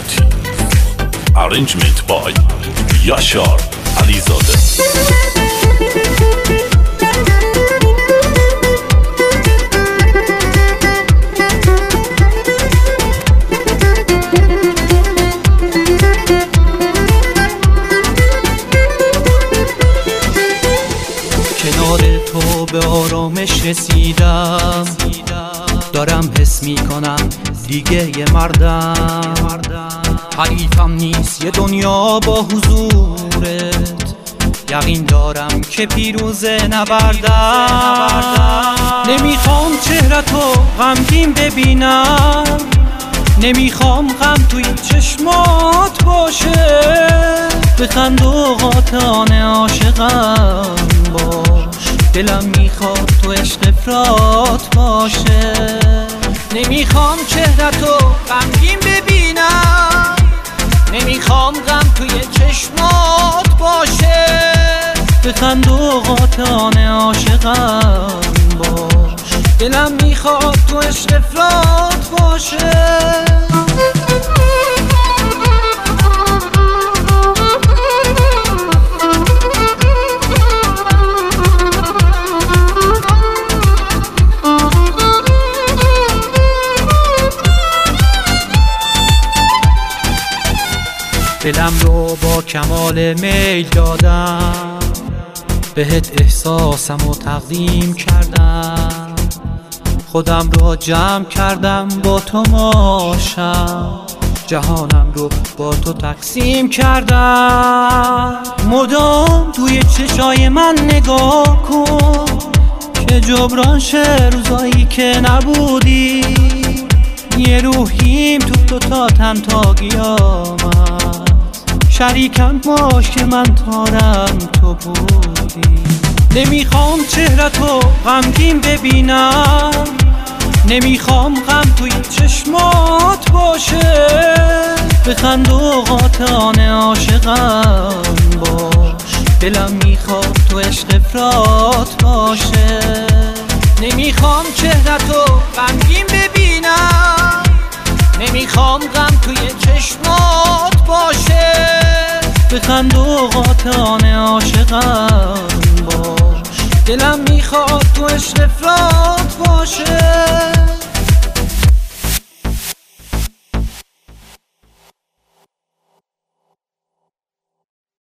موتیف. Arrangement by یاشار علیزاده. کنار تو به آرامش رسیدم، دارم حس میکنم دیگه یه مردم. حریفم نیست یه دنیا با حضورت، یقین دارم که پیروزه نبردم. نمیخوام چهرتو غمگین ببینم، نمیخوام غم توی چشمات باشه. بخند و قاطعانه عاشقم باش، دلم میخواد تو عشق افراط باشه. نمیخوام چهرتو غمگین ببینم، نمیخوام غم توی چشمات باشه. بخند و قاطعانه عاشقم باش، دلم میخواد تو عشق افراط باشه. دلم رو با کمال میل دادم، بهت احساسم رو تقدیم کردم. خودم رو جمع کردم با تو ماشم، جهانم رو با تو تقسیم کردم. مدام توی چشای من نگاه کن که جبران شه روزایی که نبودی. یه روحیم تو تا تن تا قیامت، شریکم باش که من تارم تو بودی. نمیخوام چهرتو غمگین ببینم، نمیخوام غم توی چشمات باشه. بخند و قاطعانه عاشقم باش، دلم میخواد تو عشق افراط باشه. نمیخوام چهرتو غمگین ببینم، نمیخوام غم توی چشمات باشه. بخند و قاطعانه عاشقم باش، دلم میخواد تو عشق افراط باشه.